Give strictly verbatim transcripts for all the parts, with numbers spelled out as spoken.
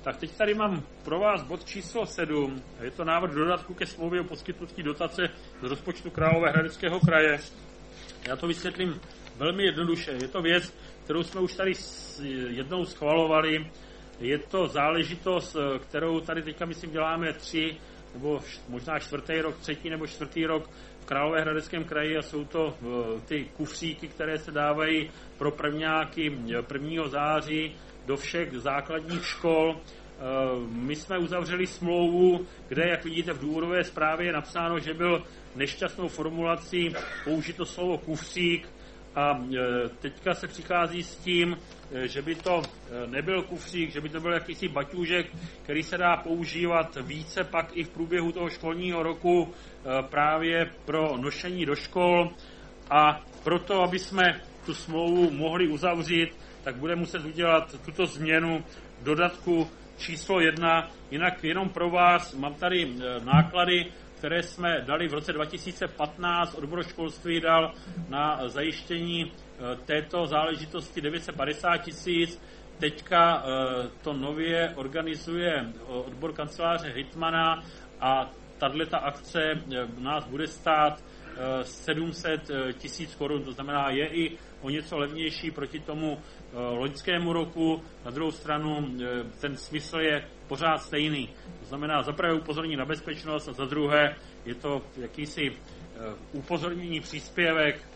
Tak teď tady mám pro vás bod číslo sedm. Je to návrh dodatku ke smlouvě o poskytnutí dotace z rozpočtu Královéhradeckého kraje. Já to vysvětlím velmi jednoduše. Je to věc, kterou jsme už tady jednou schvalovali. Je to záležitost, kterou tady teďka, myslím, děláme tři nebo možná čtvrtý rok, třetí nebo čtvrtý rok v Královéhradeckém kraji a jsou to ty kufříky, které se dávají pro prvňáky prvního září do všech základních škol. My jsme uzavřeli smlouvu, kde, jak vidíte v důvodové zprávě, je napsáno, že byl nešťastnou formulací použito slovo kufřík a teďka se přichází s tím, že by to nebyl kufřík, že by to byl jakýsi baťůžek, který se dá používat více pak i v průběhu toho školního roku právě pro nošení do škol a proto, aby jsme tu smlouvu mohli uzavřít, tak bude muset udělat tuto změnu dodatku číslo jedna. Jinak jenom pro vás mám tady náklady, které jsme dali v roce dva tisíce patnáct, odbor školství dal na zajištění této záležitosti devět set padesát tisíc. Teďka to nově organizuje odbor kanceláře hejtmana a tato akce nás bude stát sedm set tisíc korun, to znamená, je i o něco levnější proti tomu loňskému roku. Na druhou stranu ten smysl je pořád stejný. To znamená, za prvé upozornění na bezpečnost a za druhé je to jakýsi upozornění příspěvek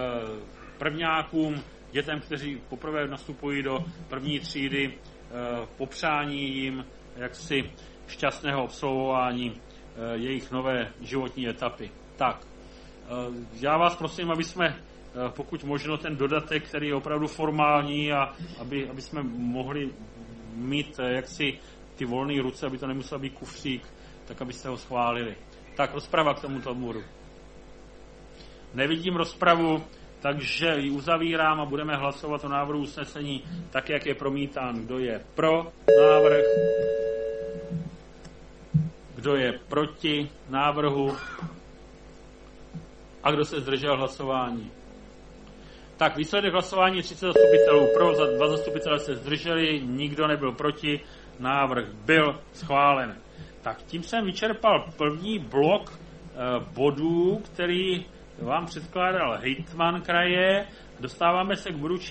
prvňákům, dětem, kteří poprvé nastupují do první třídy, popřání jim jaksi šťastného absolvování jejich nové životní etapy. Tak, já vás prosím, aby jsme pokud možno ten dodatek, který je opravdu formální a aby, aby jsme mohli mít jaksi ty volné ruce, aby to nemusel být kufřík, tak abyste ho schválili. Tak rozprava k tomuto bodu. Nevidím rozpravu, takže ji uzavírám a budeme hlasovat o návrhu usnesení tak, jak je promítán. Kdo je pro návrh? Kdo je proti návrhu? A kdo se zdržel hlasování? Tak, výsledek hlasování třicet zastupitelů pro, dva zastupitelé se zdrželi, nikdo nebyl proti, návrh byl schválen. Tak, tím jsem vyčerpal první blok eh, bodů, který vám předkládal hejtman kraje. Dostáváme se k bodu